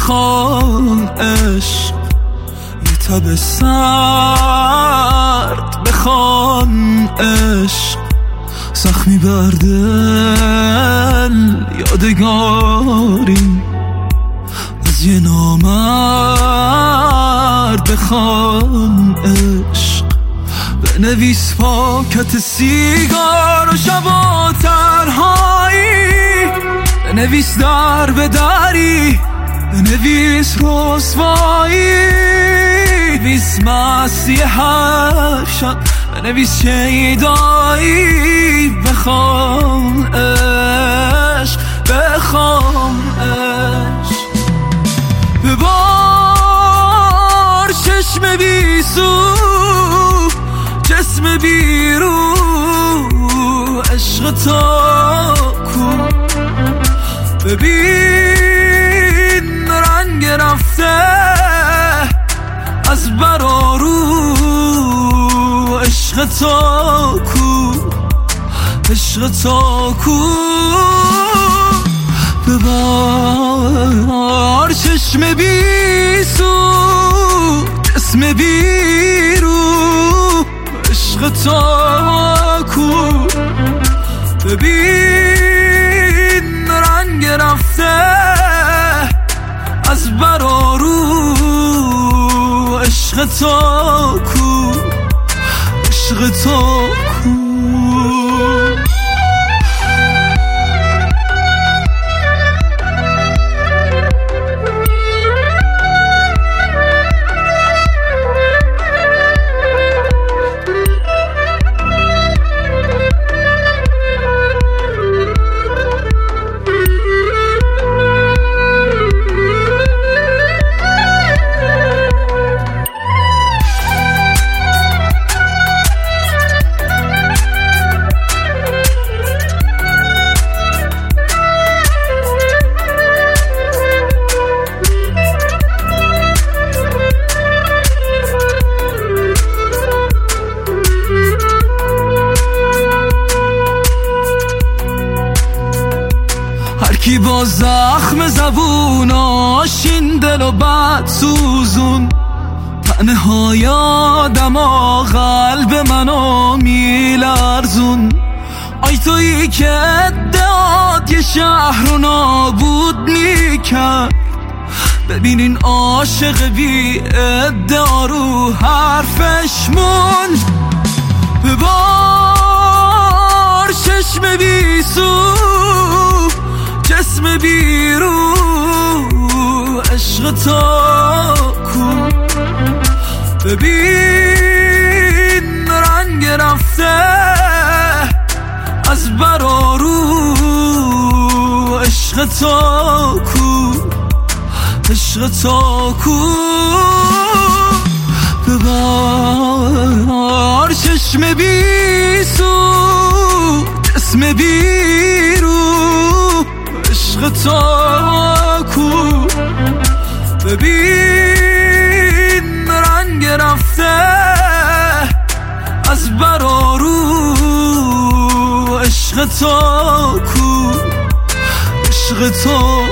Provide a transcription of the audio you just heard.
بخوان عشق، یه تب سرد بخوان عشق، زخمی بر دل یادگاری از یه نامرد بخوان عشق، بنویس پاکت سیگار و شبا تنهایی، بنویس در به دری، بنویس رسوایی، بنویس مستی هر شب، بنویس شیدایی، بخوام عشق، بخوام عشق، ببار چشم بی سو جسم بی رو، عشق تا کو، ببین رنگ رفته از برارو، عشق تا کو، عشق تا کو، ببار چشم بی سو جسم بی رو، عشق تا کو، ببین رنگ رفته از برارو، عشق تا کو، عشق تا کو. کی با زخم زبون آشین دل و بد سوزون، تنهای آدم و قلب منو میلرزون، آی تویی که ادعات یه شهر رو نابود میکرد، ببینین عاشق بی ادعا رو حرفش موند، ببار چشم بی سو جسم بی رو، عشق تا کو، ببین رنگ رفته از برارو، عشق تا کو، عشق تا کو، ببار چشم بی سو جسم بی رو، عشق تا کو، ببین رنگ رفته از برارو، عشق تا کو، عشق تا